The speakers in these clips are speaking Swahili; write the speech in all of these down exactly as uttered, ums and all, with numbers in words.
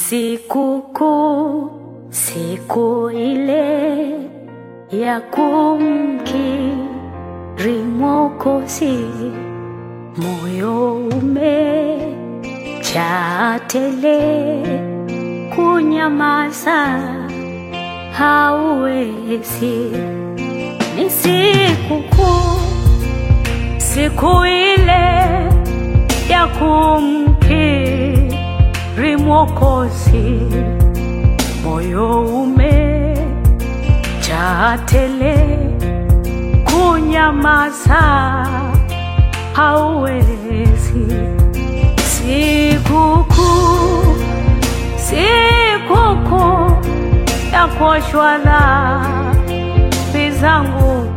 Sikukuu, siku ile ya kumkiri Mwokozi, moyo umejaa tele, kunyamaza hauwezi. Ni sikukuu, siku ile ya kumkiri Mwokozi, moyo umejaa tele, kunyamaza hauwezi. Sikukuu, sikukuu ya kuoshwa dhambi zangu.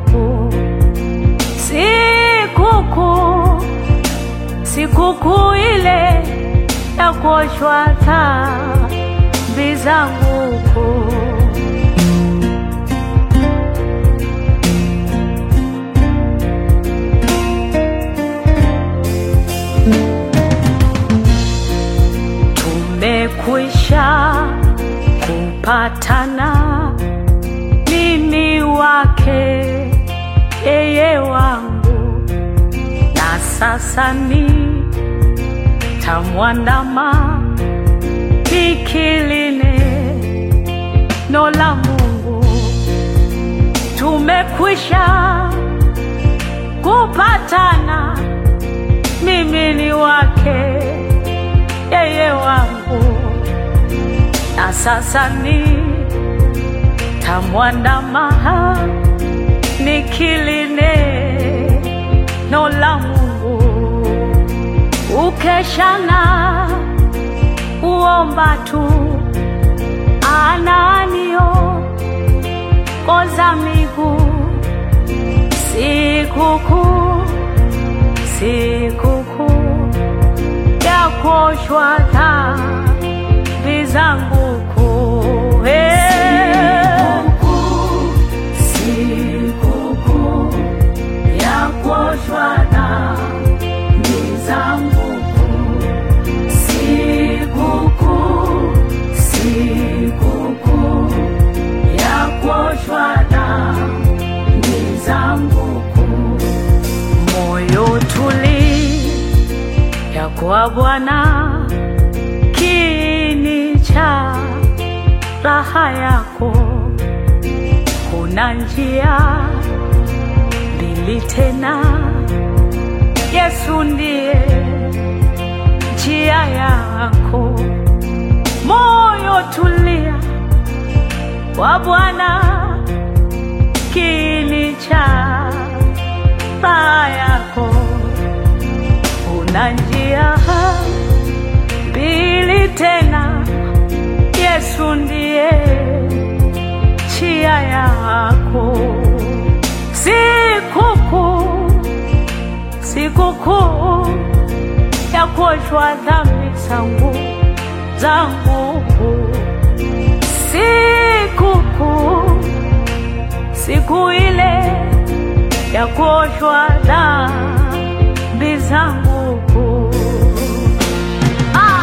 Sikukuu, sikukuu ile ya kuoshwa dhambi zangu. Tumekwisha kupatana, mimi wake yeye wangu, na sasa ni tamwandama nikiline neno la Mungu. Tumekwisha kupatana, mimi ni wake yeye wangu, na sasa ni tamwandama nikiline neno la Mungu. Ukeshana uomba tu, ananio koza miguu. Sikukuu, sikukuu ya kuoshwa dhambi zangu. Sikukuu ya kuoshwa dhambi zangu. Sikukuu, sikukuu ya kuoshwa dhambi zangu. Moyo tulia kwa Bwana, kiini cha raha yako. Kuna njia mbili tena, Yesu ndiye njia yako. Moyo tulia kwa Bwana, kiini cha raha yako. Kuna njia mbili tena, Yesu ndiye njia yako. Sikukuu, sikukuu ya kuoshwa dhambi zangu zangu. Sikukuu, siku ile ya kuoshwa dhambi zangu. Ah!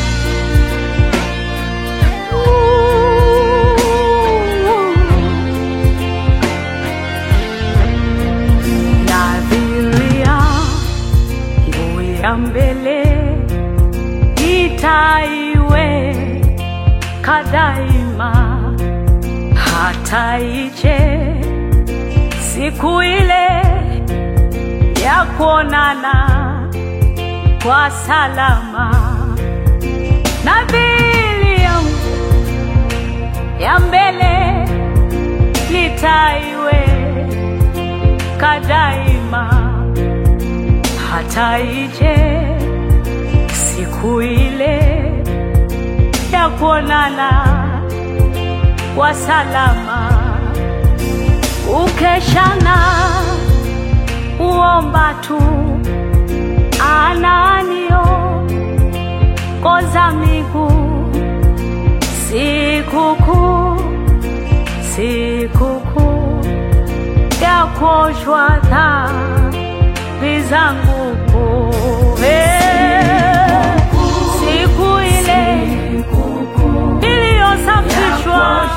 Nadhiria nguvu ya mbele itaiweka daima, hata ije siku ile ya kuonana kwa salama. Nadhiri yangu ya mbele nitaiweka daima, hata ije siku ile ya kuonana kwa salama. Ukeshana uomba tu, ananio koza miguu. Sikukuu, sikukuu ya kuoshwa dhambi zangu. Siku ile Bwana